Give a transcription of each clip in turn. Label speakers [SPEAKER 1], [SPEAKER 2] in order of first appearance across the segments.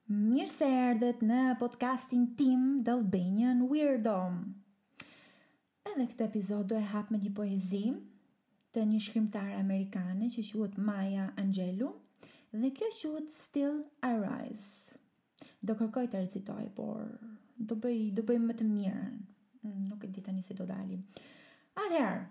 [SPEAKER 1] Mirë se erdhët në podcastin tim The Albanian Weirdo. Edhe këtë episod do e hap me një poezi të një shkrimtare amerikane që quhet Maya Angelou dhe kjo quhet Still I Rise. Do kërkoj të recitoj, por do bëj më të mirën. Nuk e di tani si do dali. Atëherë,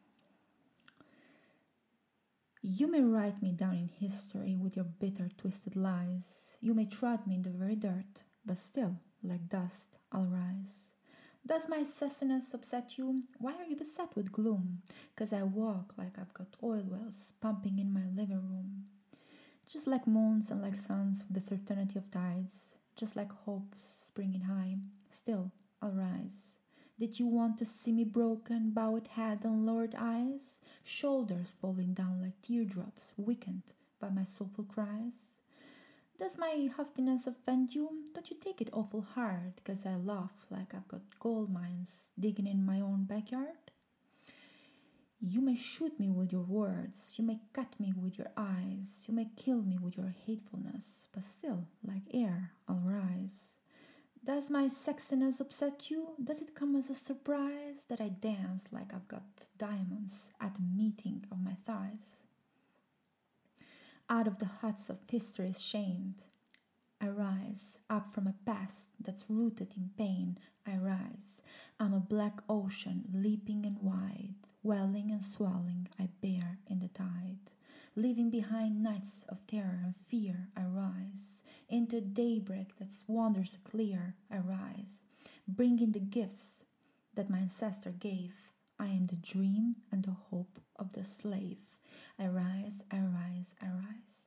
[SPEAKER 1] you may write me down in history with your bitter, twisted lies. You may trod me in the very dirt, but still, like dust, I'll rise. Does my sassiness upset you? Why are you beset with gloom? 'Cause I walk like I've got oil wells pumping in my living room. Just like moons and like suns with the certainty of tides, just like hopes springing high, still, I'll rise. Did you want to see me broken, bowed head and lowered eyes, shoulders falling down like teardrops, weakened by my soulful cries? Does my haughtiness offend you? Don't you take it awful hard, 'cause I laugh like I've got gold mines digging in my own backyard? You may shoot me with your words, you may cut me with your eyes, you may kill me with your hatefulness, but still, like air, I'll rise. Does my sexiness upset you? Does it come as a surprise that I dance like I've got diamonds at the meeting of my thighs? Out of the huts of history's shame, I rise. Up from a past that's rooted in pain, I rise. I'm a black ocean, leaping and wide, welling and swelling, I bear in the tide. Leaving behind nights of terror and fear, I rise. Into daybreak that's wonders clear, I rise. Bringing the gifts that my ancestor gave, I am the dream and the hope of the slave. I rise, I rise, I rise.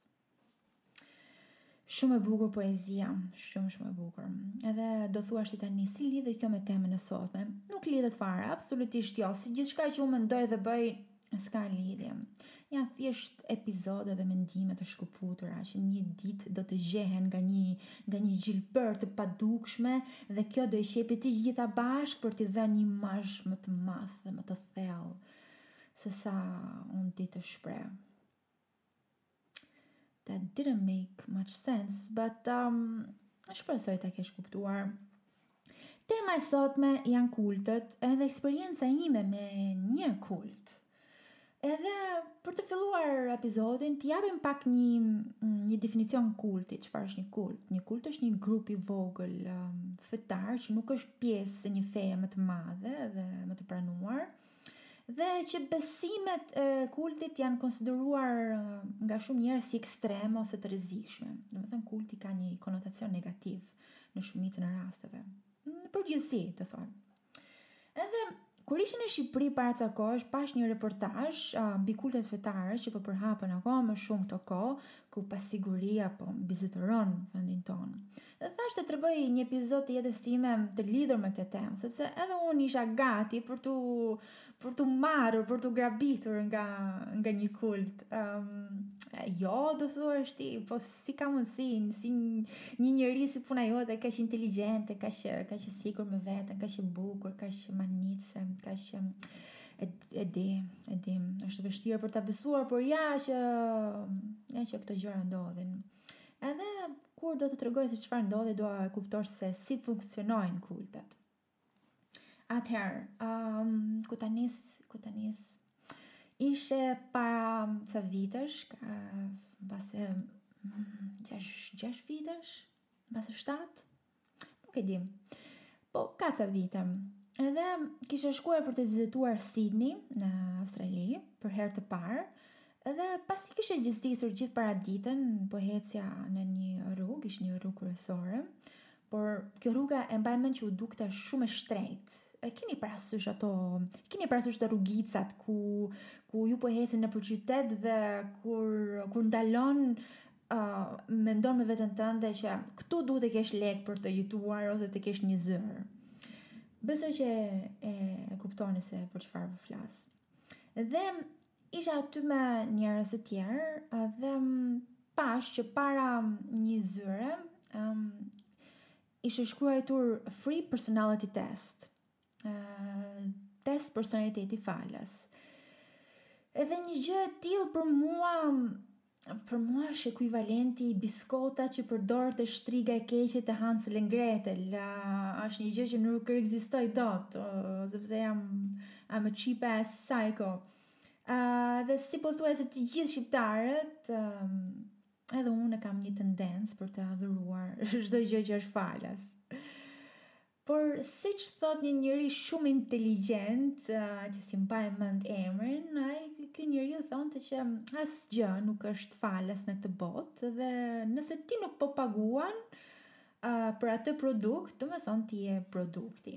[SPEAKER 1] Shumë e bukur poezia, shumë e bukur. Edhe do thuash tani si lidhet kjo me temën e sotme? Nuk lidhet fare, absolutisht jo. Si gjithçka që unë mendoj dhe bëj, s'ka lidhje. Janë thjesht episode dhe mendime të shkëputura që një ditë do të zhehen nga një gjilpër të padukshme dhe kjo do i shepi të gjitha bashkë për t'i dhënë një mazh më të madh dhe më të thellë se sa unë di të shpreh. That didn't make much sense, but shpresoj ta kesh kuptuar. Tema e sotme janë kultet edhe eksperienca ime me një kult. Edhe për të filluar episodin, të japim pak një definicion kulti, çfarë është një kult? Një kult është një grup i vogël fetar që nuk është pjesë e një feje më të madhe dhe më të pranuar. Dhe që besimet e kultit janë konsideruar nga shumë njerëz si ekstreme ose të rrezikshme. Domethënë kulti ka një konotacion negativ në shumicën e rasteve. Në përgjithësi, të thonë. Edhe kur ishin në Shqipëri para ca kohësh, pash një reportazh mbi kultet fetare që po përhapen akoma më shumë këto kohë, ku pasiguria po mbizotëron vendin tonë. Dhe thash të tregoj një episod të jetës time të lidhur me këtë temë, sepse edhe unë isha gati për tu marrë, për tu grabitur nga një kult. Jo, do thuash ti, po si ka mundësi, si një njeri si puna jote, kaq inteligjente, kaq e sigur me veten, kaq e bukur, kaq manice, kaq e di, është vështirë për ta besuar, por ja që këto gjëra ndodhin. Edhe kur do të tregoj se çfarë ndodhi, do të kuptosh se si funksionojnë kultet. Atëherë, ku ta nis? Ishe para ca vitesh, mbase 6 vitesh, mbase 7, nuk e di. Po ka ca vite. Edhe kisha shkuar për të vizituar Sydney në Australi për herë të parë. Edhe pasi kishe gjistisur gjithë paraditën, po hecja në një rrugë, ishte një rrugë kryesore, por kjo rruga e mbaj mend që u dukte shumë e shtrejtë. Keni parasysh të rrugicat ku ju po hecin nëpër qytet dhe kur ndalon mendon me veten tënde që këtu duhet të kesh lek për të jetuar ose të kesh një zër. Besoj që e kuptoni se për çfarë po flas. Dhe isha aty me njerëz të tjerë dhe pash që para një zyre ishte shkruar free personality test. Test personaliteti falas. Edhe një gjë e tillë për mua për mua është ekuivalenti biskota që përdor të shtriga e keqe të Hansel and Gretel. Është një gjë që nuk ekzistoj dot, sepse I'm a cheap ass psycho. Dhe si po thuaj se të gjithë shqiptarët, edhe unë kam një tendencë për të adhuruar çdo gjë që është falas. Por si që thot një njëri shumë inteligjent, që si mbaj mend emrin, ky njëri u thonë që asgjë nuk është falas në këtë botë, dhe nëse ti nuk po paguan për atë produkt, do me thonë ti e produkti.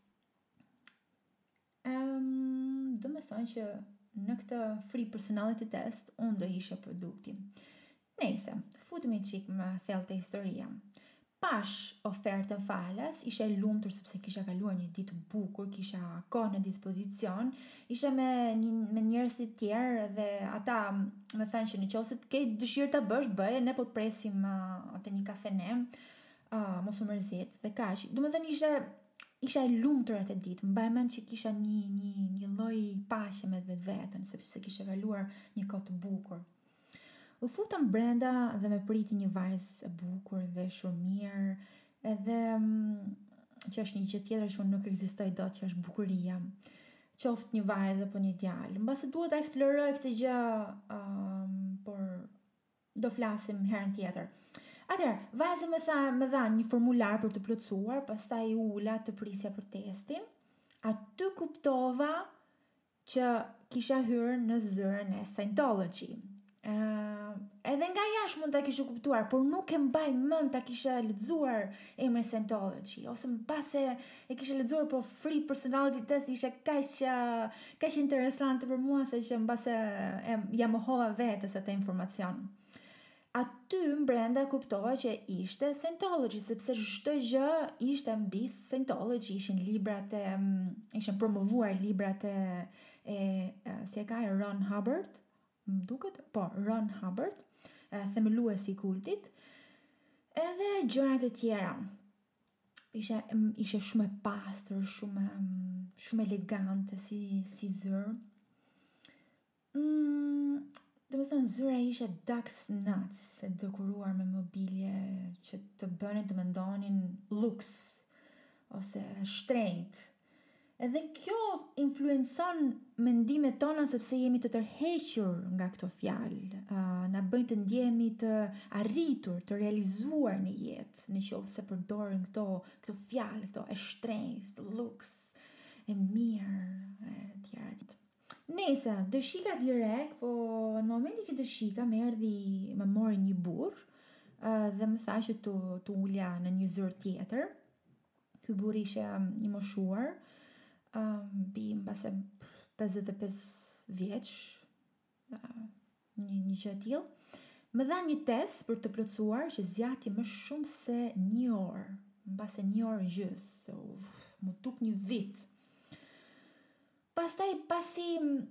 [SPEAKER 1] Do me thonë që në këtë free personality test, unë do ishe produkti. Nejse, futemi qik më thellë të historia. Pash ofertën falas, isha e lumtur sepse kisha kaluar një ditë të bukur, kisha kohë në dispozicion, isha me njerëz të tjerë dhe ata më thanë që nëse ke dëshirë ta bësh, bëje, ne po të presim te një kafene, mos u mërzit dhe kaq. Domethënë isha e lumtur atë ditë, mbaj mend që kisha një lloj paqe me vetveten sepse kisha kaluar një kohë të bukur. U futëm brenda dhe me priti një vajzë e bukur dhe shumë mirë, edhe që është një gjë tjetër që nuk ekzistoi dot, që është bukuria. Qoftë një vajzë apo një djalë. Mbase duhet ta eksploroj këtë gjë, por do flasim herën tjetër. Atëherë, vajza më dha një formular për të plotësuar, pastaj ula të prisja për testin. Aty kuptova që kisha hyrë në zyrën e Scientology. Edhe nga jashtë mund ta kisha kuptuar, por nuk e mbaj mend ta kisha lexuar emrin Scientology, ose mbase e kisha lexuar, po free personality test ishte kaq interesante për mua se që mbase ja mohova vetes atë informacion. Aty brenda kuptova që ishte Scientology, sepse çdo gjë ishte mbi Scientology, ishin promovuar librat si e ka Ron Hubbard, Ron Hubbard, themeluesi i kultit, edhe gjërat e tjera. Ishe shumë e pastër, shumë elegante si zyrë. Do me thënë, zyra ishe Dax Nuts, e dekoruar me mobilje që të bënin të mendonin luks ose shtrenjtë. Edhe kjo influencon mendimet tona sepse jemi të tërhequr nga këto fjalë, na bëjnë të ndjehemi të arritur, të realizuar në jetë, nëse përdorin këto fjalë, këto e shtrenjtë, të luks, e mirë, e tjera. Nëse dëshika direkt, po në momentin që dëshika më mori një burr dhe më tha që të ulja në një zyrë tjetër. Ky burr ishte i moshuar, mbase 55 vjeç, një gjë e tillë. Më dha një test për të plotësuar që zgjati më shumë se 1 orë, mbase 1 orë gjys, më duk një vit. Pastaj pasi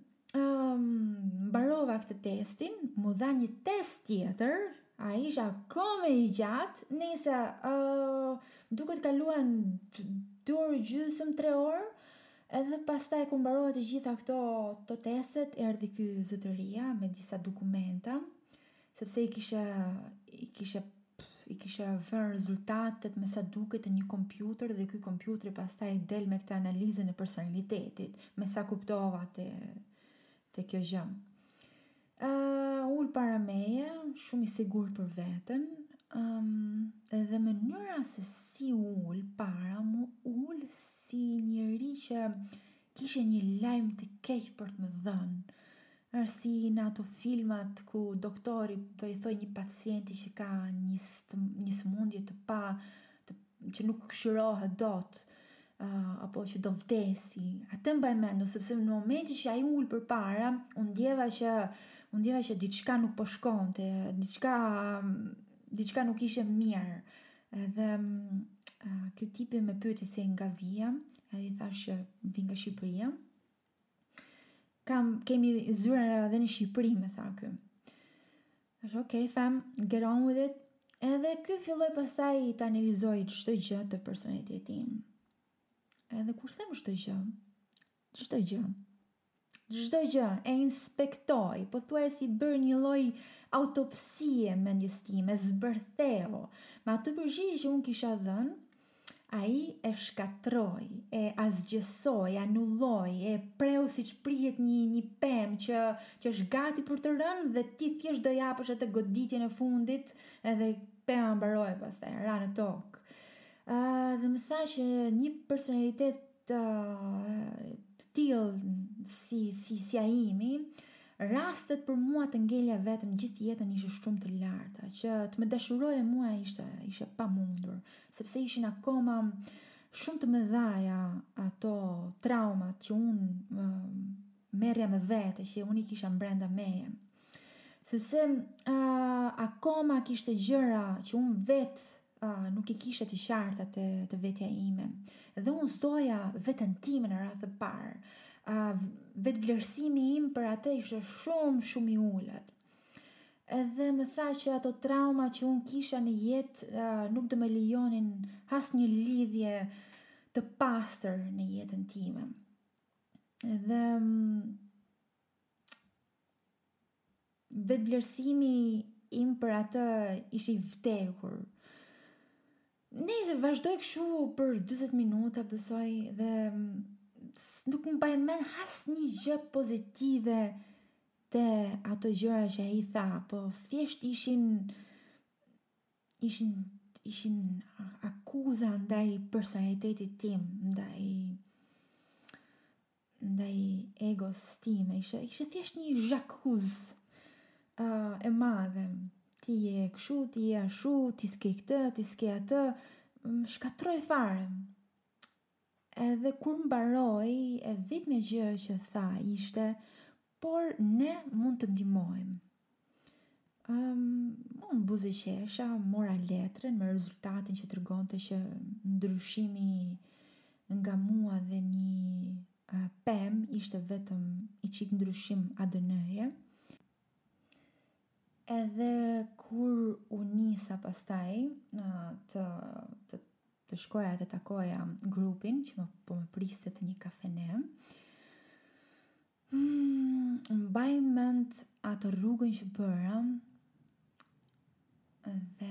[SPEAKER 1] mbarova këtë testin, më dha një test tjetër, ai ishte akoma i gjatë, nëse duket kaluan 2 orë gjysmë, 3 orë. Edhe pastaj kur mbarova të gjitha këto testet, erdhi ky zotëria me disa dokumenta, sepse i kisha vënë rezultatet me sa duket në një kompjuter, dhe ky kompjuter pastaj del me këtë analizën e personalitetit, me sa kuptova te kjo gjë. Ul para meje, shumë i sigurt për veten, edhe mënyra se si ul para mu, ul si njëri që kishe një lajm të keq për të më dhënë. Është si në ato filmat ku doktori do i thoj një pacienti që ka një sëmundje që nuk këshirohet dot, apo që do vdesi. Atë mbaj mend, sepse në momentin që ai ul përpara, unë ndjeva që diçka nuk po shkonte, diçka nuk ishte mirë. Edhe ky tipi më pyeti se nga vija, edhe i thash që vi nga Shqipëria. Kemi zyrën edhe në Shqipëri, më tha ky. Thash, okay, fam, get on with it. Edhe ky filloi pastaj të analizoj çdo gjë të personalitetit tim. Edhe kur them çdo gjë, çdo gjë, e inspektoj, pothuajse bër një lloj autopsie mendjes time, zbërtheu. Me atë përgjigje që unë kisha dhënë, ai e shkatroi, e asgjësoi, anulloi, e preu siç prihet një pemë që është gati për të rënë dhe ti thjesht do japësh atë goditjen e fundit edhe pema mbaroi pastaj, ra në tokë. Dhe më tha që një personalitet të tillë si Aimi, rastet për mua të ngelja vetëm gjithë jetën ishte shumë të larta, që të më dashuroje mua ishte pamundur, sepse ishin akoma shumë të mëdhaja ato traumat që unë merrja me vete, që unë i kisha brenda meje. Sepse akoma kishte gjëra që unë vetë nuk i kisha të qarta të vetja ime. Dhe unë stoja vetën time në radhë të parë. Vetë vlerësimi im për atë ishte shumë i ulët. Edhe më tha që ato trauma që unë kisha në jetë nuk do më lejonin asnjë lidhje të pastër në jetën time. Edhe vetë vlerësimi im për atë ishte i vdekur. Nëse vazhdoj kështu për 40 minuta besoj dhe nuk më baj mend asnjë gjë pozitive te ato gjëra që ai tha, po thjesht ishin akuza ndaj personalitetit tim, ndaj egos time. Ishte thjesht një zhakuz e madhe. Ti je kështu, ti je ashtu, ti s'ke këtë, ti s'ke atë, shkatroj fare. Edhe kur mbaroi, e vetmja gjë që tha ishte, por ne mund të ndihmojmë. Unë buzëqesha, mora letrën me rezultatin që tregonte që ndryshimi nga mua dhe një pemë ishte vetëm i çik ndryshim ADN-je. Edhe kur u nisa pastaj të shkoja të takoja grupin që po më priste të një kafene, mbaj mend atë rrugën që bëra dhe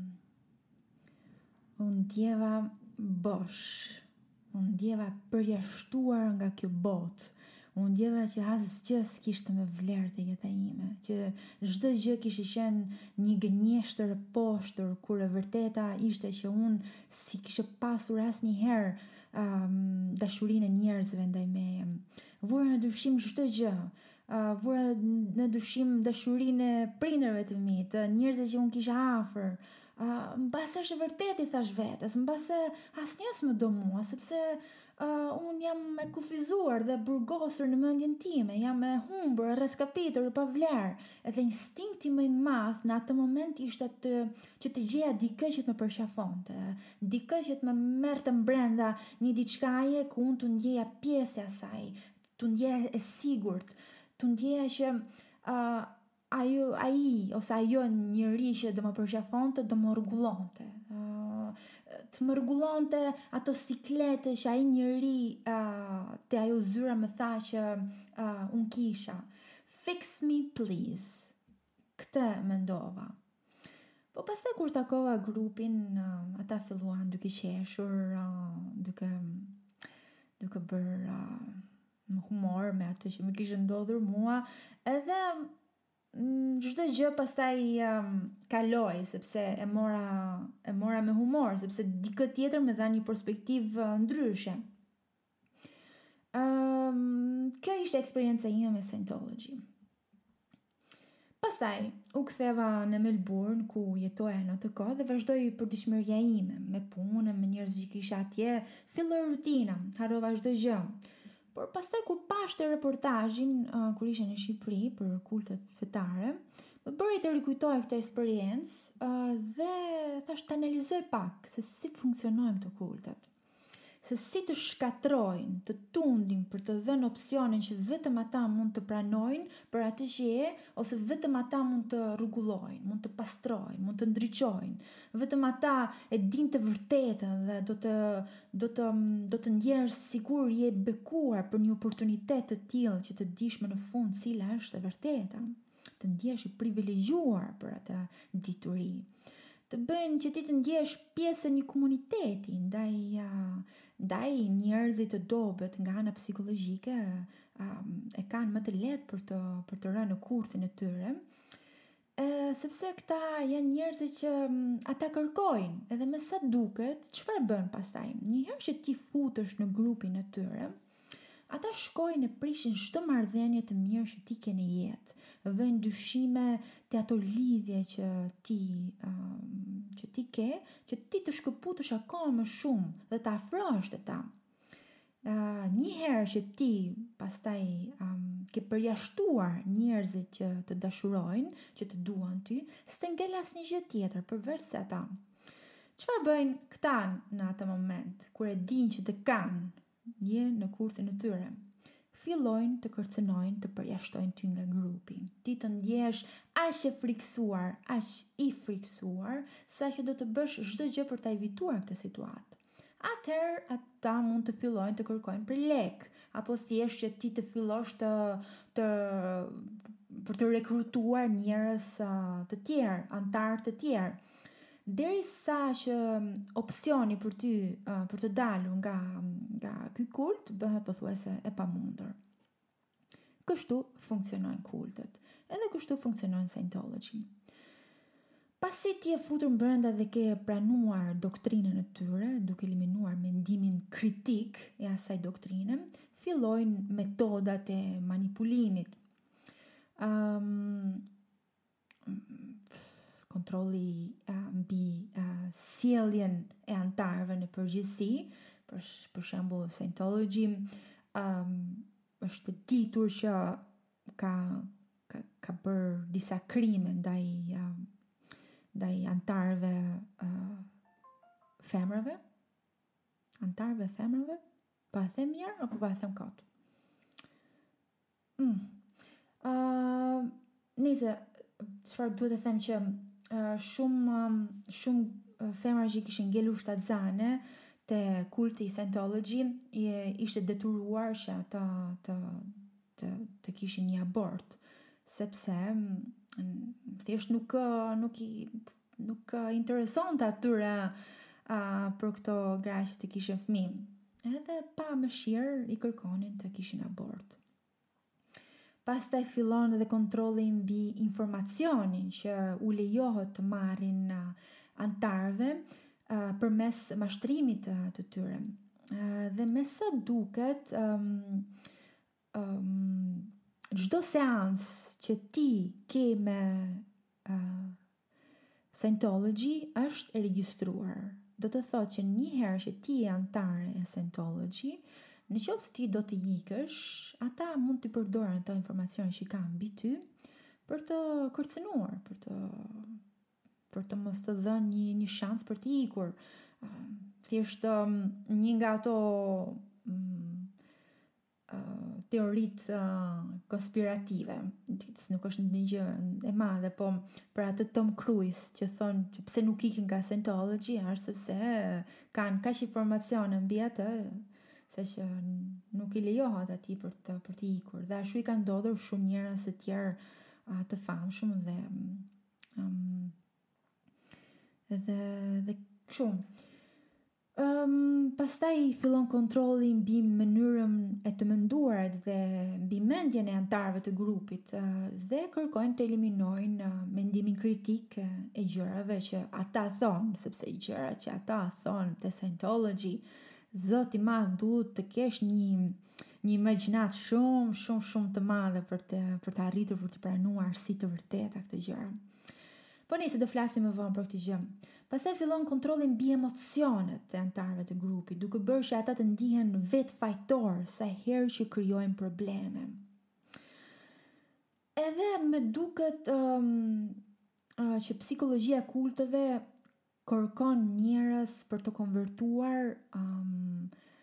[SPEAKER 1] unë ndjeva bosh, unë ndjeva përjashtuar nga kjo botë. Unë ndjeva që asgjë s'kishte më vlerë te jeta ime, që çdo gjë kishte qenë një gënjeshtër e poshtër, kur e vërteta ishte që unë si kishe pasur asnjëherë dashurinë e njerëzve ndaj meje. Vura në dyshim çdo gjë, vura në dyshim dashurinë e prindërve të mi, të njerëzve që unë kisha afër. Mbase është e vërtetë, i thash vetes, mbase asnjë s'më do mua, sepse unë jam e kufizuar dhe burgosur në mendjen time, jam e humbur, e rrezkapitur, e pavlerë. Edhe instinkti më i madh në atë moment ishte që të gjeja dikë që të më përqafonte, dikë që të më merrte brenda një diçkaje ku unë të ndjeja pjesë e asaj, të ndjeja e sigurt, të ndjeja që ai ose ajo njeri që do më përqafonte do më rregullonte. Të më rregullonte ato siklete që ai njeri te ajo zyra më tha që unë kisha. Fix me please. Këtë mendova. Po pastaj kur takova grupin, ata filluan duke qeshur, duke bërë humor me atë që më kishte ndodhur mua, edhe çdo gjë pastaj kaloi sepse e mora me humor, sepse dikë tjetër më dha një perspektivë ndryshe. Kjo ishte eksperjenca ime me Scientology. Pastaj u ktheva në Melbourne ku jetoja në atë kohë dhe vazhdoi përditshmëria ime me punën, me njerëz që kisha atje, filloi rutina, harrova çdo gjë. Por pastaj kur pashte reportazhin kur isha në Shqipëri për kultet fetare, më bëri të rikujtoj këtë eksperiencë dhe thash të analizoj pak se si funksionojnë këto kultet. se si të shkatrojnë, të tundin për të dhënë opsionin që vetëm ata mund të pranojnë për atë që je, ose vetëm ata mund të rregullojnë, mund të pastrojnë, mund të ndriçojnë. Vetëm ata e dinë të vërtetën dhe do të ndjerësh sikur je bekuar për një oportunitet të tillë që të dish më në fund cila është e vërteta. Të ndjesh i privilegjuar për atë dituri. Të bëjnë që ti të ndjesh pjesë e një komuniteti ndaj njerëzit të dobët nga ana psikologjike e kanë më të lehtë për të rënë në kurthin e tyre. Sepse këta janë njerëzit që ata kërkojnë, edhe me sa duket, çfarë bën pastaj? Njëherë që ti futesh në grupin e tyre, ata shkojnë e prishin çdo marrëdhënie të mirë që ti ke në jetë, vënë dyshime te ato lidhje që ti ke, që ti të shkëputesh akoma më shumë dhe të afrohesh te ta. Një herë që ti pastaj ke përjashtuar njerëzit që të dashurojnë, që të duan ty, s'të ngel asnjë gjë tjetër përveç se ata. Çfarë bëjnë këta në atë moment, kur e dinë që të kanë, je në kurthin e tyre? Fillojnë të kërcënojnë, të përjashtojnë ty nga grupi. Ti të ndjesh aq i friksuar, sa që do të bësh çdo gjë për ta evituar këtë situatë. Atëherë ata mund të fillojnë të kërkojnë për lek, apo thjesht që ti të fillosh për të rekrutuar njerëz të tjerë, antar të tjerë. Derisa që opsioni për ty për të dalur nga ky kult bëhet pothuajse e pamundur. Kështu funksionojnë kultet. Edhe kështu funksionojnë Scientology. Pasi ti e futur brenda dhe ke pranuar doktrinën e tyre, duke eliminuar mendimin kritik e asaj doktrine, fillojnë metodat e manipulimit. Kontrolli mbi sjelljen e antarëve në përgjithësi, për shembull Scientology është ditur që ka bërë disa krime ndaj antarëve femrave. Antarëve femrave? Pa e them mirë apo pa e them kot? Nice, çfarë duhet të them që shumë femra që kishin ngelur shtatzane te kulti i Scientology ishte detyruar që ata të kishin një abort, sepse thjesht nuk interesonte atyre për këto gra që të kishin fëmijë. Edhe pa mëshirë i kërkonin të kishin abort. Pastaj fillon edhe kontrolli mbi informacionin që u lejohet të marrin antarëve përmes mashtrimit të tyre. Dhe me sa duket, çdo seancë që ti ke me Scientology është e regjistruar. Do të thotë që një herë që ti je antare e Scientology, në qoftë se ti do të ikësh, ata mund të përdoren ato informacione që kanë mbi ty për të kërcënuar, për të mos të dhënë një shans për të ikur. Thjesht një nga ato teoritë konspirative, nuk është një gjë e madhe, po për atë Tom Cruise që thonë që pse nuk ikin nga Scientology, është sepse kanë kaq informacione mbi atë, se që nuk i lejohet atij për të ikur. Dhe ashtu i ka ndodhur shumë njerëz të tjerë të famshëm dhe kështu. Pastaj fillon kontrolli mbi mënyrën e të menduarit dhe mbi mendjen e antarëve të grupit dhe kërkojnë të eliminojnë mendimin kritik e gjërave që ata thonë, sepse gjërat që ata thonë te Scientology, zoti madh, duhet të kesh një imagjinat shumë të madhe për të arritur për të pranuar si të vërteta këtë gjëra. Po nice, do flasim më vonë për këtë gjë. Pastaj fillon kontrolli mbi emocionet e antarëve të grupit, duke bërë që ata të ndihen vetë fajtor sa herë që krijojnë probleme. Edhe më duket që psikologjia kulteve kërkon njerëz për të konvertuar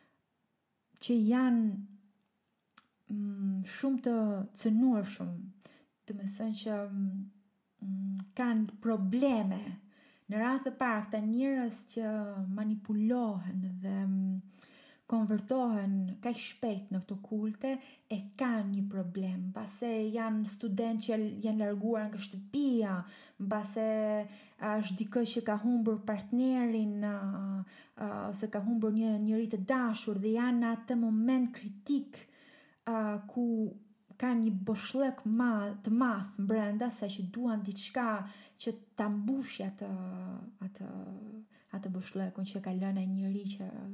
[SPEAKER 1] që janë shumë të cënuarshëm, do të thënë që kanë probleme. Në radhë të parë këta njerëz që manipulohen dhe konvertohen kaq shpejt në këto kulte e kanë një problem. Mbase janë studentë që janë larguar nga shtëpia, mbase është dikë që ka humbur partnerin ose ka humbur një njerëz të dashur dhe janë në atë moment kritik ku ka një boshllëk të madh brenda, sa që duan diçka që ta mbushë atë boshllëkun që ka lënë ai njeri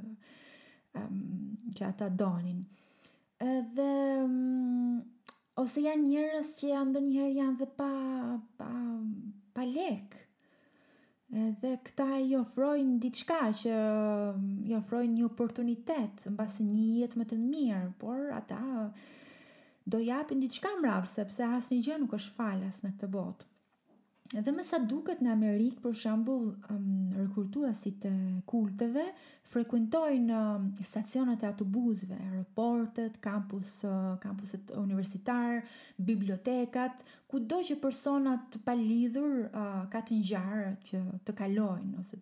[SPEAKER 1] që ata donin. Edhe ose janë njerëz që ndonjëherë janë dhe pa lek. Dhe këta i ofrojnë diçka që i ofrojnë një oportunitet mbasi një jetë më të mirë, por ata do japin diçka mbrapa, sepse asnjë gjë nuk është falas në këtë botë. Edhe me sa duket në Amerikë, për shembull, rekrutuesit e kulteve frekuentojnë stacionet e autobusëve, aeroportet, kampuset universitar, bibliotekat, kudo që personat të palidhur ka të ngjarë që të kalojnë ose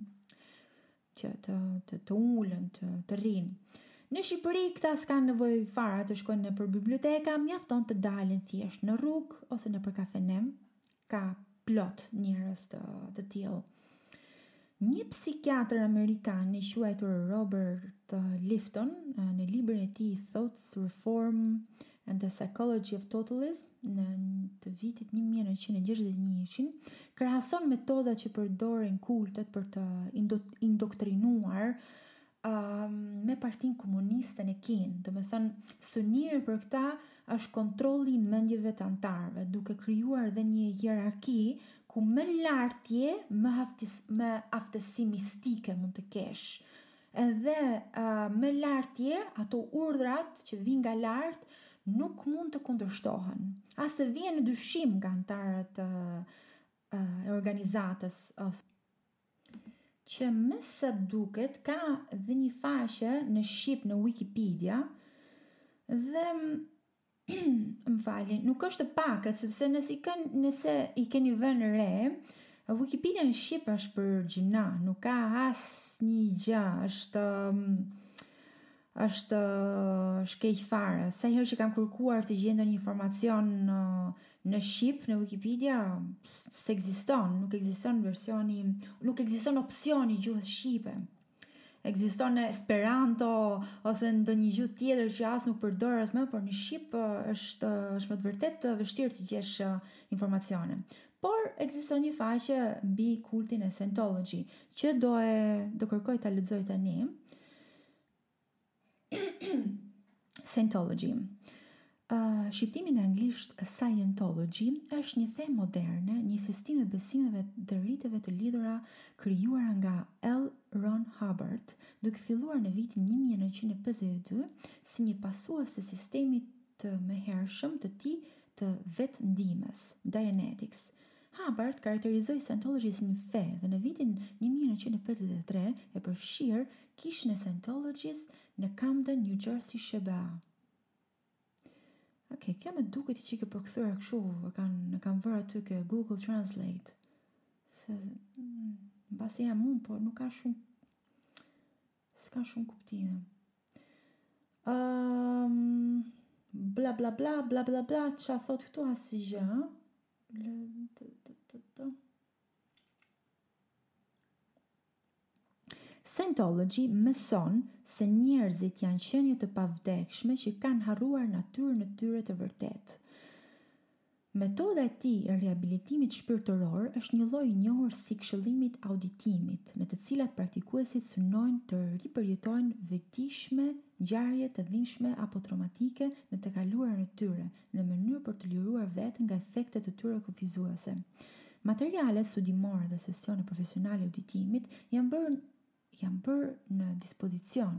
[SPEAKER 1] të ulen, të rrinë. Në Shqipëri këta s'kan nevojë fare të shkojnë nëpër biblioteka, mjafton të dalin thjesht në rrugë ose nëpër kafenem. Ka plot njerëz të tillë. Një psikiatër amerikan i quajtur Robert Lifton në librin e tij Thoughts, Reform and the Psychology of Totalism në të vitit 1961 krahason metodat që përdorin kultet për të indoktrinuar me Partinë Komuniste në Kinë. Do të thënë, synimi për këta është kontrolli i mendjeve të antarëve, duke krijuar edhe një hierarki ku më lart je, më aftësi mistike mund të kesh. Edhe më lart je, ato urdhrat që vijnë nga lart nuk mund të kundërshtohen. As të vjen në dyshim nga antarët e organizatës që me sa duket ka dhe një faqe në shqip në Wikipedia dhe më falni, nuk është e pakët, sepse nëse i keni vënë re, Wikipedia në shqip është për gjina, nuk ka asnjë gjë, është shkeq fare. Sa herë që kam kërkuar të gjej ndonjë informacion në shqip në Wikipedia, nuk ekziston opsioni gjuhës shqipe. Ekziston Esperanto ose ndonjë gjuhë tjetër që as nuk përdoret më, por në shqip është më të vërtet vështirë të gjesh informacione. Por ekziston një faqe mbi kultin e Scientology që do kërkoj ta lexoj tani. Scientology. Shqiptimi në anglisht Scientology është një fe moderne, një sistem e besimeve dhe riteve të lidhura krijuar nga L. Ron Hubbard, duke filluar në vitin 1952 si një pasues të sistemit të mëhershëm të tij të vetëndimës, Dianetics. Hubbard karakterizoi Scientology si një fe dhe në vitin 1953 e përfshir kishën e Scientologys në Camden, New Jersey, SBA. Okej, kjo më duket që ke përkthyer kështu, e kanë vërë aty ke Google Translate. Se mbasi jam unë, por nuk ka shumë s'ka shumë kuptime. Bla bla bla bla bla bla, ç'a thot këtu asgjë, ha? Scientology mëson se njerëzit janë qenie të pavdekshme që kanë harruar natyrën e tyre të vërtetë. Metoda e tij e riabilitimit shpirtëror është një lloj i njohur si këshillimit auditimit, në të cilat praktikuesit synojnë të ripërjetojnë vetëdijshme ngjarje të dhimbshme apo traumatike në të kaluarën e tyre, në mënyrë për të liruar veten nga efektet e tyre kufizuese. Materialet studimore dhe sesione profesionale auditimit janë bërë në dispozicion.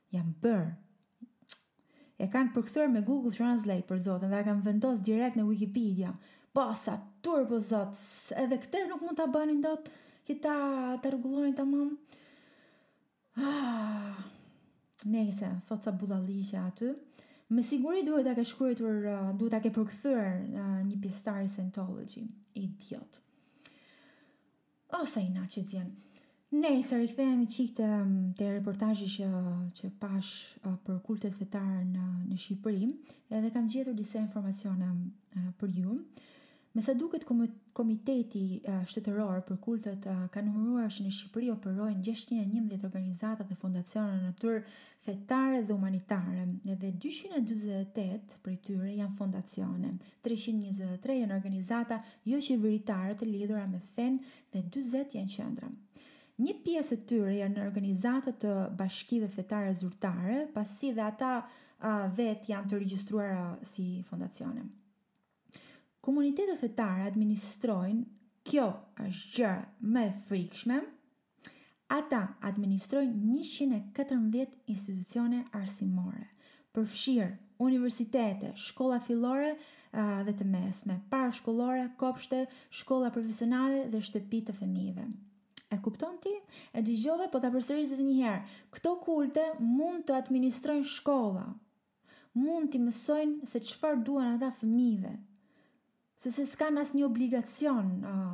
[SPEAKER 1] E kanë përkthyer me Google Translate për zotin dhe e kanë vendosur direkt në Wikipedia. Po sa turpo zot, edhe këtë nuk mund ta bënin dot që ta rregullojnë tamam. Nejse, thot sa budalliqe aty. Me siguri duhet ta ke shkruar, duhet ta ke përkthyer një pjesëtar i Scientology. Idiot. Ose i na që t'vjen. Nejse, rikthehemi qik te reportazhi që pash për kultet fetar në Shqipëri, edhe kam gjetur disa informacione për ju. Me sa duket Komiteti Shtetëror për Kultet ka numëruar që në Shqipëri operojnë 611 organizata dhe fondacione në natyrë fetare dhe humanitare, edhe 248 prej tyre janë fondacione, 323 janë organizata jo qeveritare të lidhura me fen dhe 40 janë qendra. Një pjesë e tyre janë organizata të bashkive fetare zyrtare, pasi dhe ata vetë janë të regjistruara si fondacione. Komunitetet fetare administrojnë, kjo është gjë më e frikshme, ata administrojnë 114 institucione arsimore, përfshirë universitete, shkolla fillore dhe të mesme, parashkollore, kopshte, shkolla profesionale dhe shtëpi të fëmijëve. E kupton ti? E dëgjove, po ta përsëris edhe një herë. Këto kulte mund të administrojnë shkolla, mund t'i mësojnë se çfarë duan ata fëmijëve, se s'kan asnjë obligacion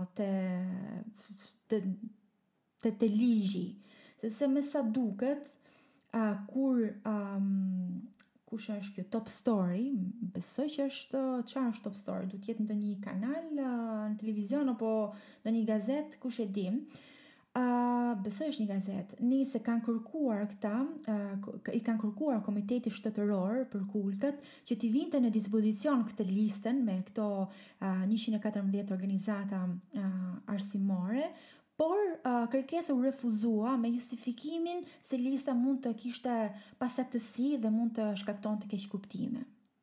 [SPEAKER 1] te ligji, sepse me sa duket kur kush është kjo Top Story, besoj që është çfarë është Top Story, duhet jetë ndonjë kanal në televizion apo ndonjë gazet, kush e di. Besoj është një gazet. Nëse kanë kërkuar këta, i kanë kërkuar Komiteti Shtetëror për Kultet që t'i vinte në dispozicion këtë listën me këto 114 organizata arsimore, por kërkesa u refuzua me justifikimin se lista mund të kishte pasaktësi dhe mund të shkaktonte keq kuptime.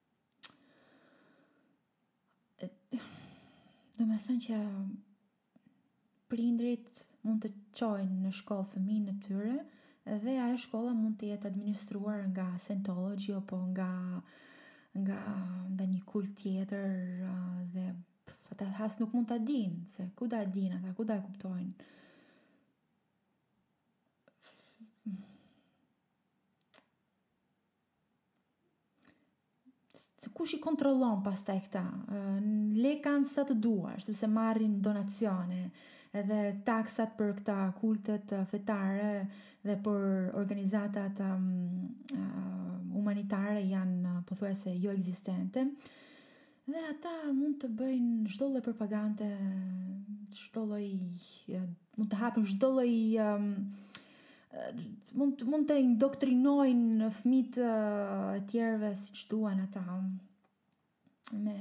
[SPEAKER 1] Domethënë që prindrit mund të çojnë në shkollë fëmijën e tyre dhe ajo shkolla mund të jetë administruar nga Scientology apo nga një kult tjetër dhe ata as nuk mund ta dinë, se ku da dinë ata, ku da e kuptojnë. Kush i kontrollon pastaj këta? Le kanë sa të duar, sepse marrin donacione, edhe taksat për këta kultet fetare dhe për organizatat humanitare janë pothuajse jo ekzistente. Dhe ata mund të bëjnë çdo lloj propagande, mund të hapin çdo lloj mund të indoktrinojnë fëmijët e tjerëve siç duan ata me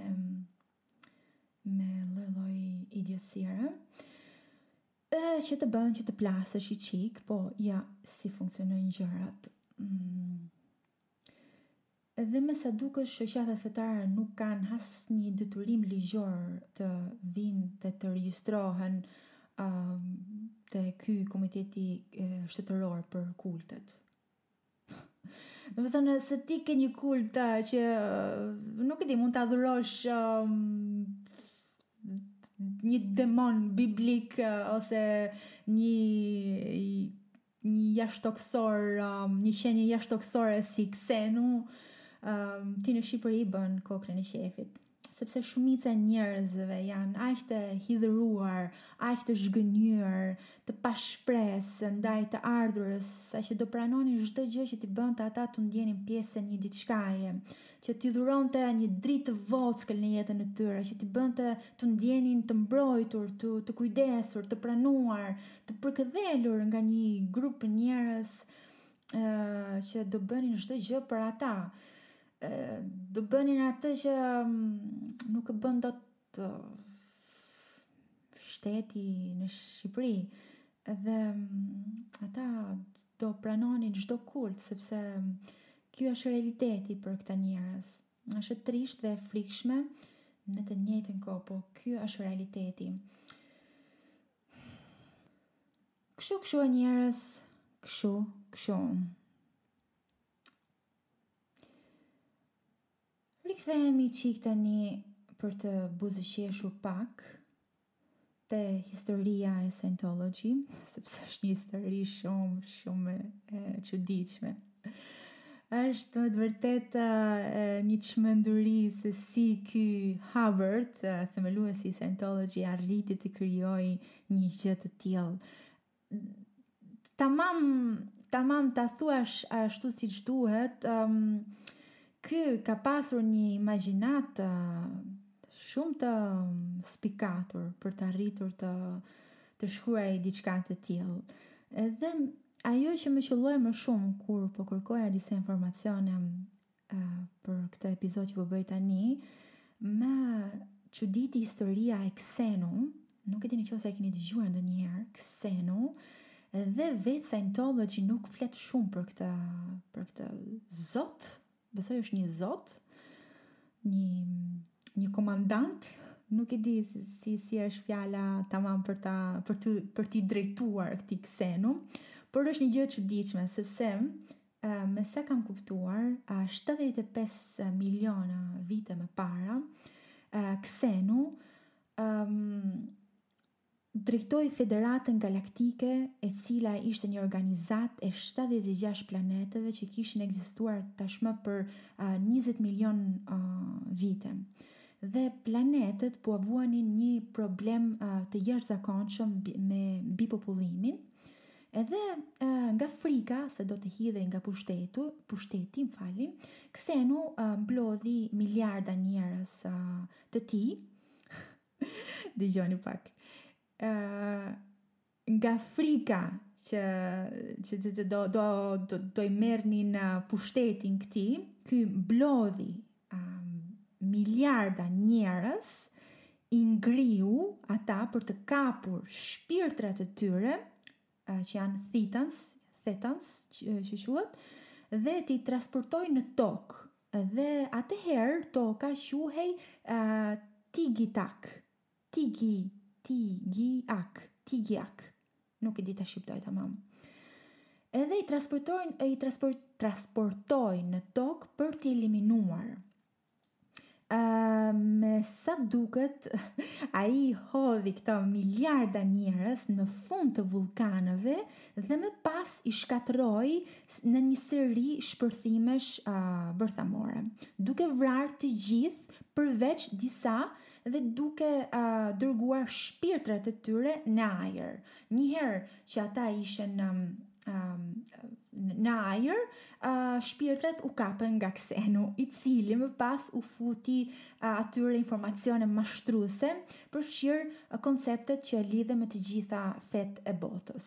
[SPEAKER 1] lloj idiotësire që të bën që të plasësh i qik, po ja si funksionojnë gjërat. Dhe me sa duket shoqatat fetare nuk kanë asnjë detyrim ligjor të vinë dhe të regjistrohen te ky komiteti shtetëror për kultet. Do të thënë se ti ke një kult që nuk e di, mund ta adhurosh një demon biblik ose një jashtëtoksor, një shenjë jashtëtoksore si Xenu, ti në Shqipëri bën kokrën e qefit. Sepse shumica e njerëzve janë aq të hidhëruar, aq të zhgënjur, të pashpresë ndaj të ardhurës, saqë do pranonin çdo gjë që t'i bënte ata të ndjenin pjesë e një diçkaje, që t'i dhuronte një dritë të vockël në jetën e tyre, që t'i bënte të ndjenin të mbrojtur, të kujdesur, të pranuar, të përkëdhelur nga një grup njerëz që do bënin çdo gjë për ata. Do bënin atë që nuk e bën dot shteti në Shqipëri, edhe ata do pranonin çdo kult, sepse ky është realiteti për këta njerëz. Është trisht dhe e frikshme në të njëjtën kohë, po ky është realiteti. Kështu e njerëz, kështu. Rikthehemi qik tani për të buzëqeshur pak te historia e Scientology, sepse është një histori shumë e çuditshme. Është me të vërtet një çmenduri se si ky Hubbard, themeluesi i Scientology, arriti të krijojë një gjë të tillë. Tamam ta thuash ashtu siç duhet, ky ka pasur një imagjinat shumë të spikatur për të arritur të shkruaj diçka të tillë. Edhe ajo që më qelloi më shumë kur po kërkoja disa informacione për këtë episod që po bëj tani, më çuditi historia e Xenu, nuk e di nëse e keni dëgjuar ndonjëherë, Xenu, dhe vetë Scientology nuk flet shumë për këtë zot, besoj është një zot, një komandant, nuk e di si është fjala tamam për t'i drejtuar këtij Xenu, por është një gjë e çuditshme sepse me sa kam kuptuar, 75 miliona vite më para, Xenu drejtoi Federatën Galaktike, e cila ishte një organizat e 76 planeteve që kishin ekzistuar tashmë për 20 milion vite. Dhe planetet po vuanin një problem të jashtëzakonshëm me mbipopullimin. Edhe nga frika se do të hidhej nga pushteti, Xenu mblodhi miliarda njerëz të tij. Dëgjoni pak. Nga frika që do i merrnin pushtetin këtij, ky mblodhi miliarda njerëz, i ngriu ata për të kapur shpirtrat e tyre, që janë thetans që quhet, dhe t'i transportoj në tokë. Dhe atëherë toka quhej Tigiak. Nuk e di ta shqiptoj tamam. Edhe i transportoj në tokë për t'i eliminuar. Me sa duket, ai hodhi këto miliarda njerëz në fund të vulkanëve dhe më pas i shkatërroi në një seri shpërthimesh bërthamore, duke vrarë të gjithë përveç disa dhe duke dërguar shpirtrat e tyre në ajër. Njëherë që ata ishin në ajër, shpirtrat u kapën nga Xenu, i cili më pas u futi atyre informacione mashtruese, përfshirë konceptet që lidhe me të gjitha fet e botës.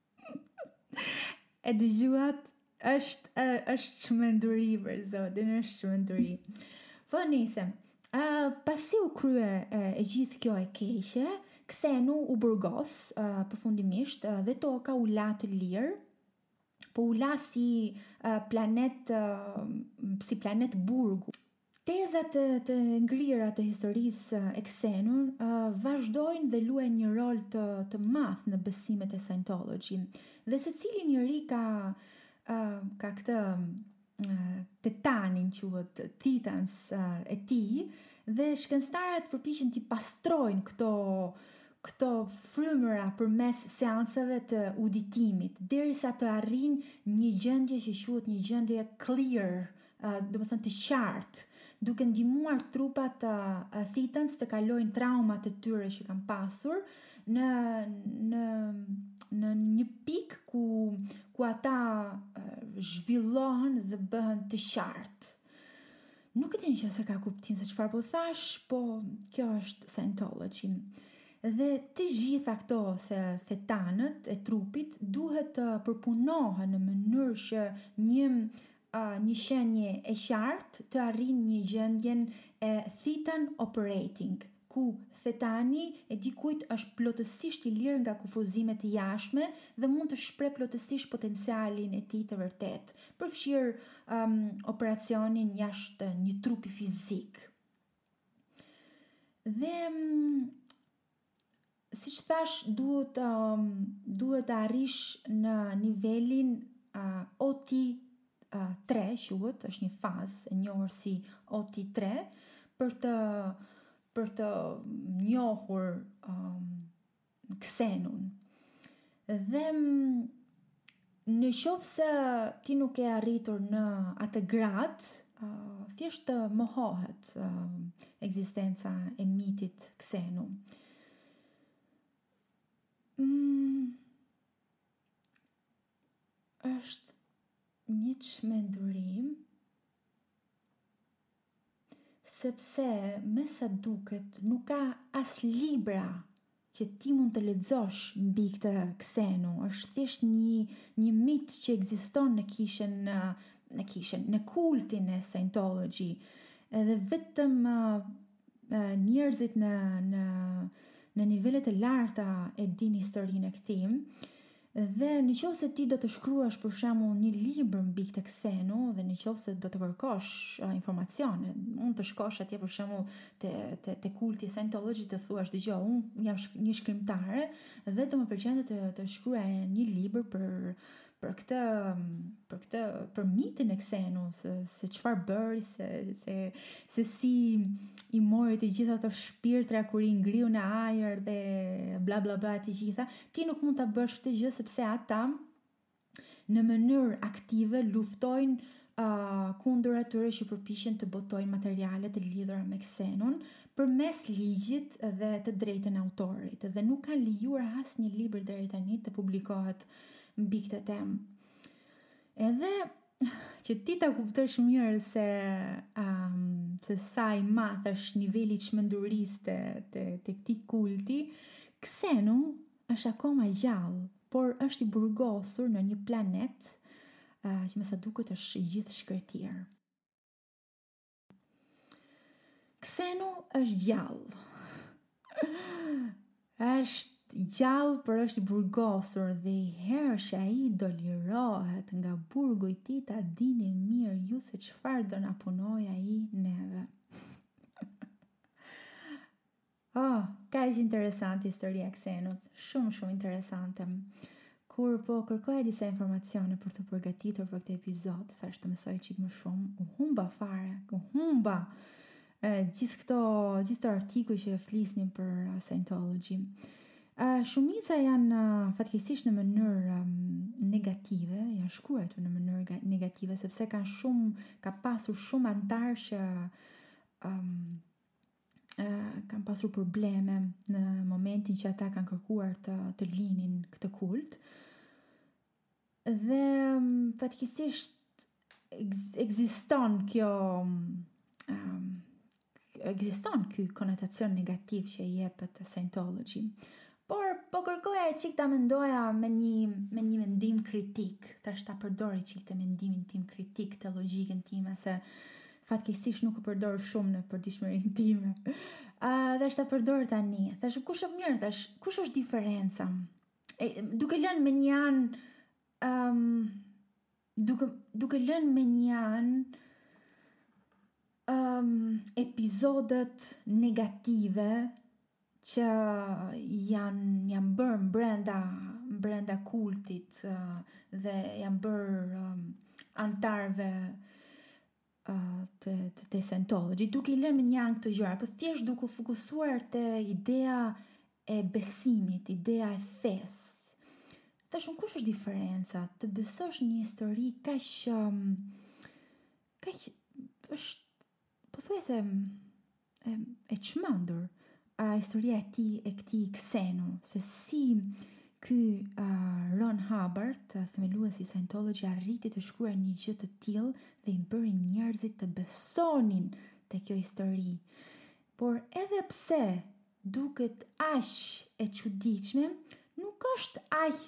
[SPEAKER 1] E dëgjuat, është çmenduri për zotin, është çmenduri. Po nice. Pasi u krye e gjithë kjo e keqe, Xenu u burgos përfundimisht dhe toka u la të lirë, po u la si planet burgu. Tezat të ngrira të historisë e Xenun vazhdojnë dhe luajnë një rol të madh në besimet e Scientology. Dhe secili njeri ka këtë tetanin quhet Titans e tij, dhe shkencëtarët përpiqen t'i pastrojnë këto frymëra përmes seancave të auditimit, derisa të arrijnë një gjendje që quhet një gjendje clear, do të thënë të qartë, duke ndihmuar trupat Titans të kalojnë traumat e tyre që kanë pasur në një pikë ku ata zhvillohen dhe bëhen të qartë. Nuk e di nëse ka kuptim se çfarë po thash, po kjo është Scientology. Dhe të gjitha këto thetanët e trupit duhet të përpunohen në mënyrë që një shenje e qartë të arrijë një gjendjen e Thetan operating, ku thetani e dikujt është plotësisht i lirë nga kufizimet e jashtme dhe mund të shpreh plotësisht potencialin e tij të vërtet, përfshirë operacionin jashtë një trupi fizik. Dhe siç thash, duhet të arrish në nivelin OT3, quhet, është një fazë e njohur si OT3, për të njohur Xenun. Dhe Në qoftë se ti nuk e arritur në atë grad, thjesht të mohohet ekzistenca e mitit Xenu. Është një çmenduri sepse me sa duket nuk ka as libra që ti mund të lexosh mbi këtë Xenu. Është thjesht një mit që ekziston në kultin e Scientology. Edhe vetëm njerëzit në nivelet e larta e din historinë e këtij. Dhe në qoftë se ti do të shkruash për shembull një libër mbi këtë Xenu dhe në qoftë se do të kërkosh informacione, mund të shkosh atje për shembull te kulti Scientology të thuash dëgjoj, unë jam një shkrimtare dhe do më pëlqen të shkruaj një libër për mitin e Xenu, se çfarë bëri, se si i mori të gjitha ato shpirtra kur i ngriu në ajër dhe bla bla bla të gjitha. Ti nuk mund ta bësh këtë gjë sepse ata në mënyrë aktive luftojnë kundër atyre që përpiqen të botojnë materiale të lidhura me Xenun përmes ligjit dhe të drejtën e autorit, dhe nuk kanë lejuar asnjë libër deri tani të publikohet mbi këtë temë. Edhe që ti ta kuptosh mirë se sa i madh është niveli i çmendurisë te këtij kulti, Xenu është akoma gjallë, por është i burgosur në një planet që me sa duket është gjithë shkërtir. Xenu është gjallë. Është gjallë, por është i burgosur dhe i herë që ai do lirohet nga burgu i tij, ta dini mirë ju se çfarë do na punoj ai neve. Kaq interesante historia e Xenut, shumë interesante. Kur po kërkoja disa informacione për të përgatitur për këtë episod, thash të mësoj çik më shumë, u humba fare, gjithë këto artikuj që flisnin për Scientology. Shumica janë fatkeqësisht në mënyrë negative, janë shkruar në mënyrë negative sepse ka pasur shumë antar që kanë pasur probleme në momentin që ata kanë kërkuar të linin këtë kult. Dhe fatkeqësisht ekziston ky konotacion negativ që i jepet Scientology. Por po kërkoja çik ta mendoja me një mendim kritik. Tash ta përdor çik të mendimin tim kritik të logjikën time, se fatkeqësisht nuk e përdor shumë në përditshmërinë time. Tash ta përdor tani. Tash kush është mirë, kush është diferenca? Duke lënë me një anë epizodet negative që janë bërë brenda kultit dhe janë bërë antarëve të Scientology, duke i lënë me një anë këto gjëra, por thjesht duke fokusuar te ideja e besimit, ideja e fesë. Tash kush është diferenca? Të besosh një histori kaq është pothuajse e çmendur. Historia e këtij Xenu, se si ky Ron Hubbard, themeluesi i Scientology, arriti të shkruajë një gjë të tillë dhe i bëri njerëzit të besonin te kjo histori. Por edhe pse duket aq e çuditshme, nuk është aq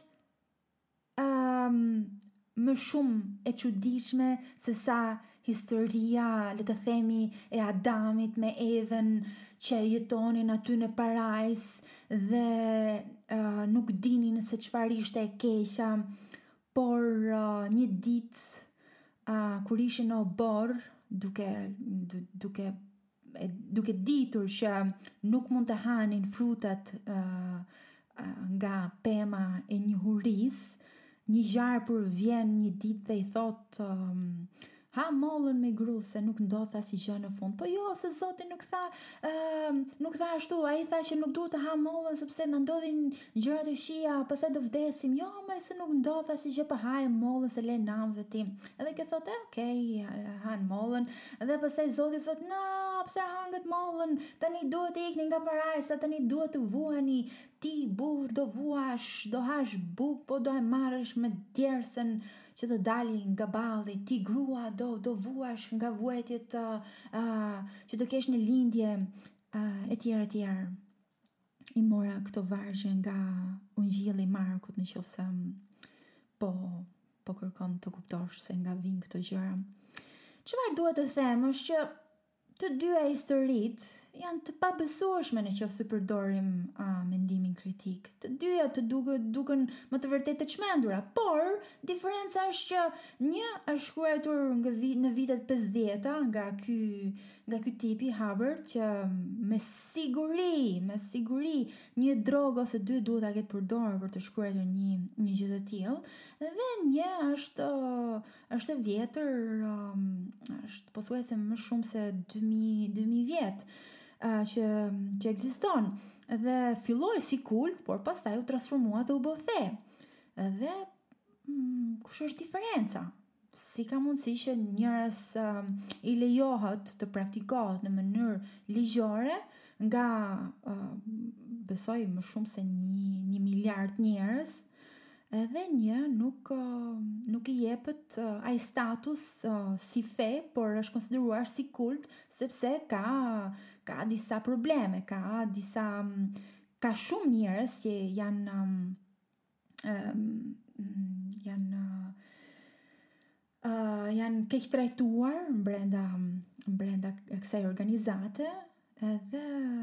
[SPEAKER 1] më shumë e çuditshme se sa historia, le të themi, e Adamit me Evën që jetonin aty në parajs dhe nuk dinin se çfarë ishte e keqja, por një ditë kur ishin në obor, duke ditur që nuk mund të hanin frutat nga pema e njohurisë, një gjarpur vjen një ditë dhe i thot ha mollën me gru se nuk ndodh asgjë në fund. Po jo, se Zoti nuk tha, nuk tha ashtu, ai tha që nuk duhet të ha mollën sepse na ndodhin gjëra të këqija, pastaj do vdesim. Jo, më se nuk ndodh asgjë, po haje mollën se le namve tim. Edhe kjo thotë, okay, han mollën. Dhe pastaj Zoti thotë, "No, pse hangët mollën? Tani duhet të ikni nga parajsa, tani duhet të vuheni. Ti burr do vuash, do hash buk, po do e marrësh me djersën që të dali nga balli, ti grua do vuash nga vuajtjet që të kesh në lindje, e tjerë. I mora këto vargje nga Ungjilli i Markut, nëse po kërkon të kuptosh se nga vijnë këto gjëra. Çfarë duhet të them është që të dyja historitë janë të pabesueshme nëse përdorim mendimin kritik. Të dyja të duken më të vërtetë të çmendura, por diferenca është që një është shkruar në vitet 50 nga ky tipi Hubbard që me siguri një drogë ose dy duhet ta ketë përdorur për të shkruar një gjë të tillë, dhe një është e vjetër, është pothuajse më shumë se 2000 vjet që ekziston, dhe filloi si kult, por pastaj u transformua dhe u bë fe. Dhe kush është diferenca? Si ka mundësi që njerëz i lejohet të praktikohet në mënyrë ligjore nga besoj më shumë se 1 miliard njerëz, edhe një nuk i jepet ai status si fe, por është konsideruar si kult sepse ka disa probleme, ka shumë njerëz që janë keq trajtuar brenda kësaj organizate, edhe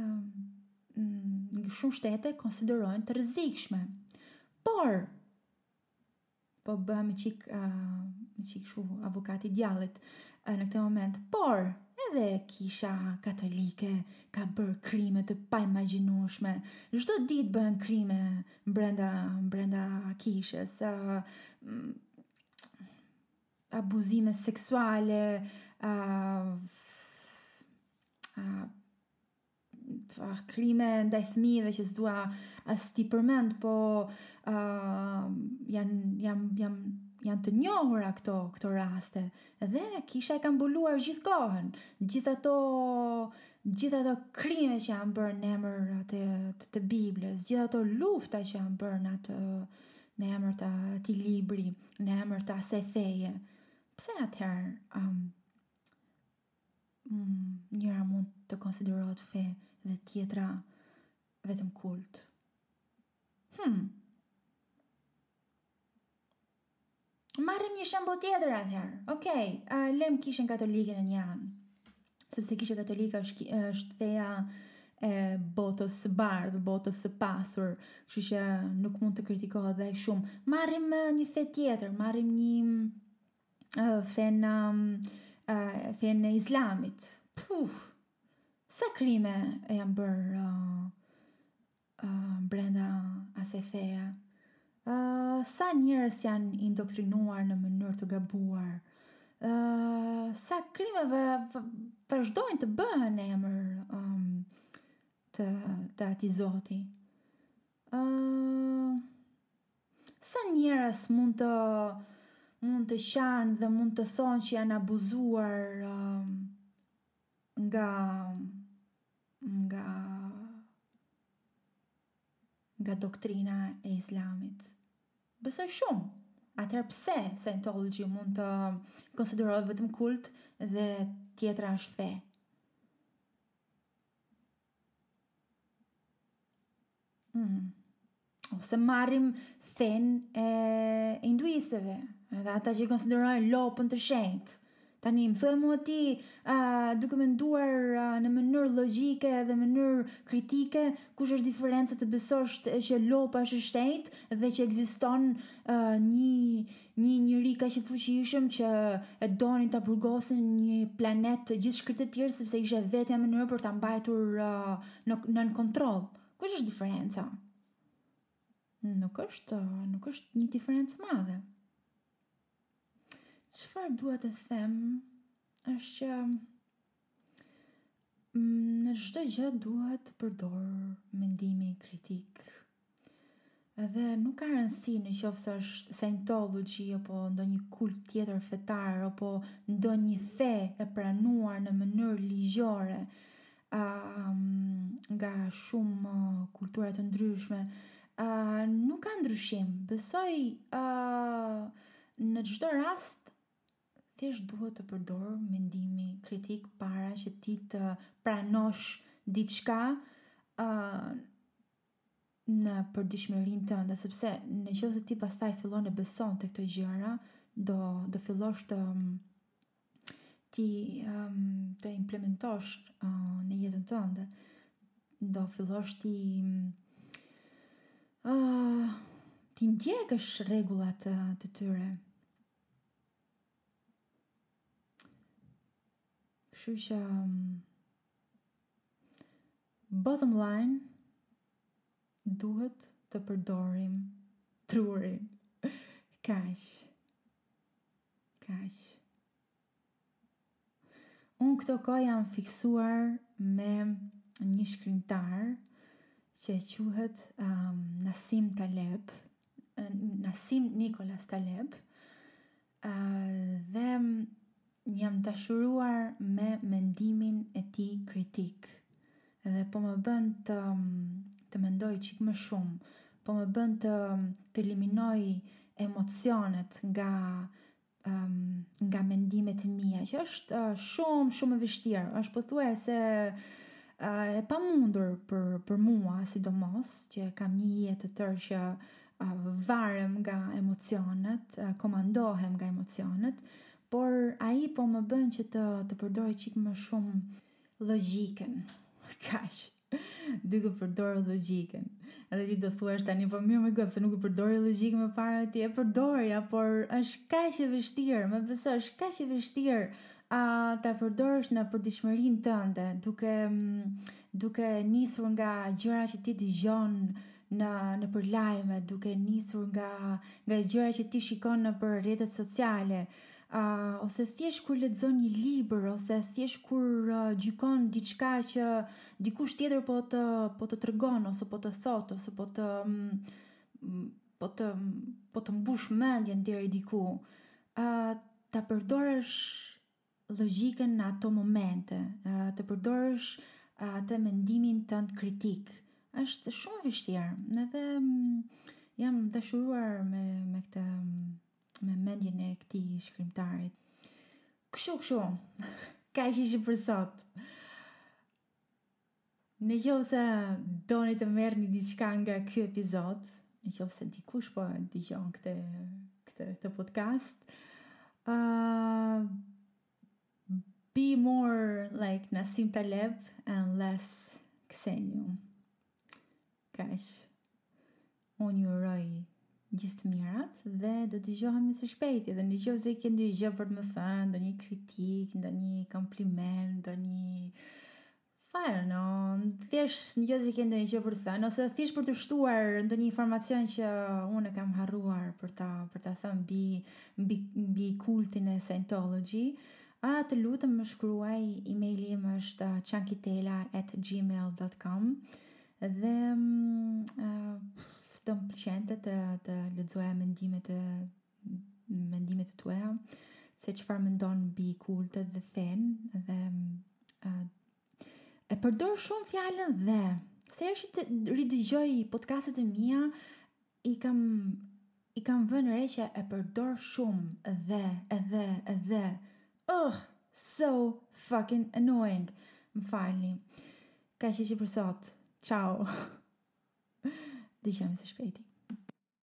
[SPEAKER 1] shumë shtete konsiderojnë të rrezikshme. Por po bëhem me çik kështu avokati i djallit në këtë moment, por edhe Kisha Katolike ka bërë krime të paimagjinueshme. Çdo ditë bëhen krime brenda kishës, abuzime seksuale, krime ndaj fëmijëve që s'dua as ti përmend, po janë të njohura këto raste, dhe Kisha e ka mbuluar gjithë kohën, gjithë ato krime që janë bërë në emër të Biblës, gjithë ato lufta që janë bërë në emër të atij libri, në emër të asaj feje. Pse atëherë njëra mund të konsiderohet fe dhe tjetra vetëm kult? Marrim një shembull tjetër atëherë. Okej, lëm Kishën Katolike në një anë, sepse Kisha Katolike është feja e botës së bardhë, botës së pasur, kështu që nuk mund të kritikohet dhe shumë. Marrim një fe tjetër, marrim një fen e Islamit. Sa krime janë bërë brenda asaj feje? Sa njerëz janë indoktrinuar në mënyrë të gabuar? Sa krime vazhdojnë të bëhen në emër të atij Zoti? Sa njerëz mund të qanë dhe mund të thonë që janë abuzuar nga doktrina e Islamit? Besoj shumë. Atëherë pse Scientology mund të konsiderohet vetëm kult dhe tjetra është fe? Ose marrim fen e hinduistëve, edhe ata që konsiderojnë lopën të shenjtë. Tani më thuaj mua ti, duke menduar në mënyrë logjike dhe mënyrë kritike, kush është diferenca të besosh që lopa është e shenjtë dhe që ekziston një njeri kaq i fuqishëm që e donin ta burgosin një planet të gjithë shkrirtë të tjerë sepse ishte vetja mënyrë për ta mbajtur në kontroll. Kush është diferenca? Nuk është një diferencë madhe. çfarë dua të them është që në çdo gjë duhet të përdor mendimi kritik. Edhe nuk ka rëndësi në qoftë se është Scientology apo ndonjë kult tjetër fetar apo ndonjë fe e pranuar në mënyrë ligjore nga shumë kultura të ndryshme. Nuk ka ndryshim. Besoj në çdo rast thjesht duhet të përdor mendimi kritik para që ti të pranosh diçka në përditshmërinë tënde, sepse në qoftë se ti pastaj fillon e beson të këto gjëra, do fillosh të implementosh në jetën tënde. Do fillosh ti ndjekësh rregullat të tyre. Kështu që bottom line duhet të përdorim trurin. Kaq. Unë këto kohë jam fiksuar me një shkrimtar që quhet Nassim Nicholas Taleb, dhe jam dashuruar me mendimin e tij kritik. Dhe po më bën të mendoj çik më shumë, po më bën të eliminoj emocionet nga mendimet e mia, që është shumë e vështirë, është pothuajse e pamundur për mua, sidomos që kam një jetë të tërë që varem nga emocionet, komandohem nga emocionet, por ai po më bën që të përdoj çik më shumë logjikën. Kaq. Duke përdorë logjikën. Edhe ti do thuash tani, po mirë më gop, se nuk e përdori logjikën më para, ti e përdorja, por është kaq e vështirë, më beso, është kaq e vështirë ta përdorësh në përditshmërinë tënde, duke nisur nga gjëra që ti dëgjon në për lajme, duke nisur nga gjëra që ti shikon në për rrjetet sociale, ose thjesht kur lexon një libër, ose thjesht kur gjykon diçka që dikush tjetër po të tregon, ose po të thot, ose po të mbush mendjen deri diku. Ta përdorësh logjikën në ato momente, të përdorësh atë mendimin tënd kritik. Është shumë vështirë, edhe jam dashuruar me këtë, me mendjen e këtij shkrimtarit. Kështu. Kaq ishte për sot. Në qoftë se doni të merrni diçka nga ky episod, në qoftë se dikush po dëgjon këtë podcast, be more like Nassim Taleb and less Xeniu. Kaq. Unë ju uroj gjithë të mirat dhe do të dëgjohemi së shpejti. Dhe në qoftë se ke ndonjë gjë për të më thënë, ndonjë kritik, ndonjë kompliment, ndonjë thjesht në qoftë se ke ndonjë gjë për të thënë, ose thjesht për të shtuar ndonjë informacion që unë e kam harruar për ta thënë mbi kultin e Scientology, të lutem më shkruaj, emaili im është chankitela@gmail.com, dhe do më pëlqente të lexoja mendimet e tuaja, se çfarë mendon mbi kultet dhe fen, dhe e përdor shumë fjalën dhe. Se herë që ridëgjoj podcastet e mia, i kam vënë re që e përdor shumë dhe. So fucking annoying. Më falni. Kaq ishte për sot. Ciao. Dëgjojmë së shpejti.